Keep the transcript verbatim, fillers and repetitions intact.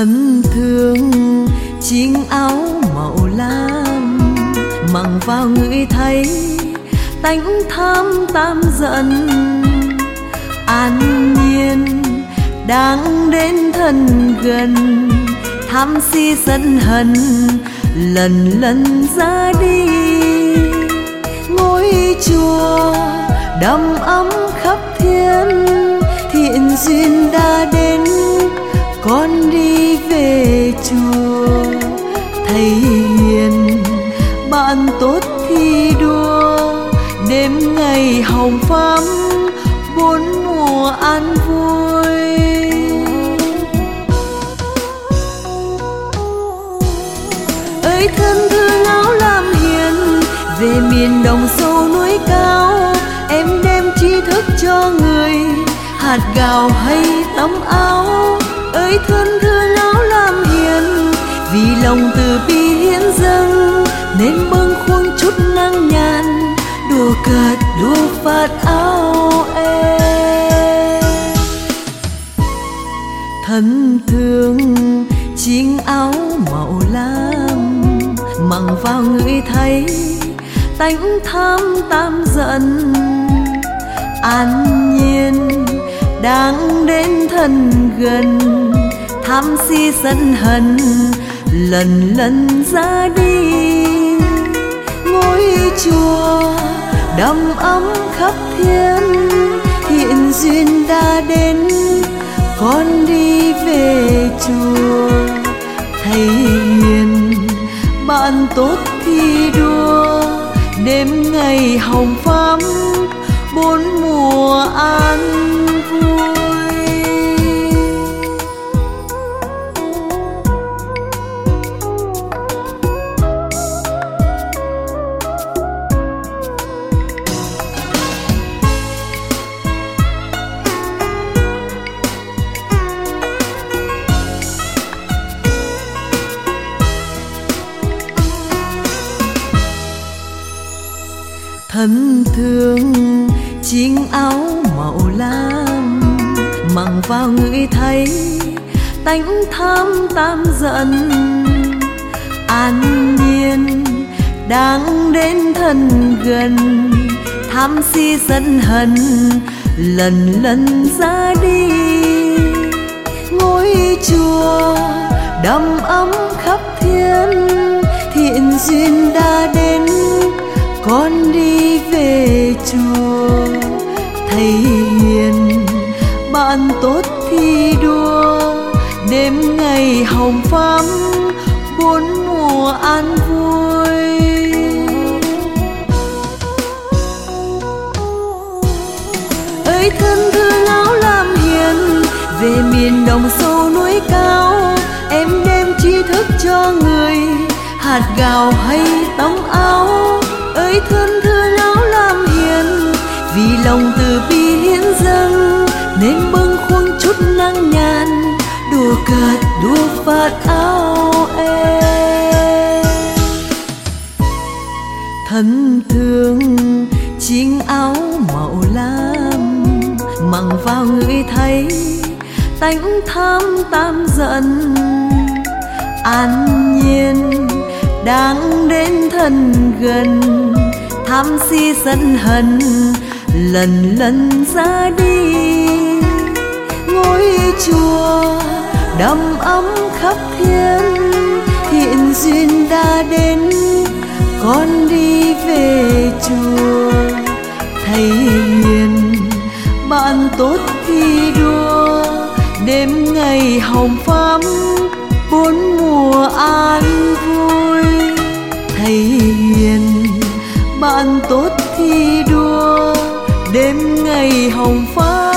thân thương chiếc áo màu lam, mặc vào người thấy tánh tham tam giận. An nhiên đang đến thân gần, tham si sân hận lần lần ra đi. Ngôi chùa đầm ấm khắp thiên, thiện duyên đã đến con đi về chùa. Thầy hiền bạn tốt thi đua, đêm ngày hồng phám bốn mùa an vui. Ơi thân thương áo lam hiền, về miền đồng sâu núi cao, em đem tri thức cho người, hạt gạo hay tấm áo. Ơi thân thương áo lam hiền, vì lòng từ bi hiến dâng, nên bâng khuâng chút nắng nhàn, đùa cợt đùa phạt áo em. Thân thương chiếc áo màu lam, mặc vào người thấy tánh tham tam giận. An nhiên đang đến thân gần, tham si sân hận lần lần ra đi. Ngôi chùa đầm ấm khắp thiên, thiện duyên đã đến con đi về chùa. Thầy hiền bạn tốt thi đua, đêm ngày hồng phám bốn mùa an vui. Thân thương chiếc áo màu lam, mặc vào người thấy tánh tham tam giận. An nhiên đang đến thân gần, tham si sân hận lần lần ra đi. Ngôi chùa đầm ấm khắp thiên, thiện duyên đã đến con đi về chùa. Thầy hiền bạn tốt thi đua, đêm ngày hồng phám bốn mùa an vui. Ơi thân thương áo lam hiền, về miền đồng sâu núi cao, em đem tri thức cho người, hạt gạo hay tấm áo. Ơi thân thương áo lam hiền, vì lòng từ bi hiến dâng, nên bâng khuâng chút nắng nhàn, đùa cợt đùa phạt áo em. Thân thương chiếc áo màu lam, mặc vào người thấy tánh tham tam giận. An nhiên đang đến thân gần, tham si sân hận lần lần ra đi. Ngôi chùa đầm ấm khắp thiên, thiện duyên đã đến con đi về chùa. Thầy hiền bạn tốt thi đua, đêm ngày hồng phám bốn mùa an vui. Thầy hiền bạn tốt thi đua, đêm ngày hồng phám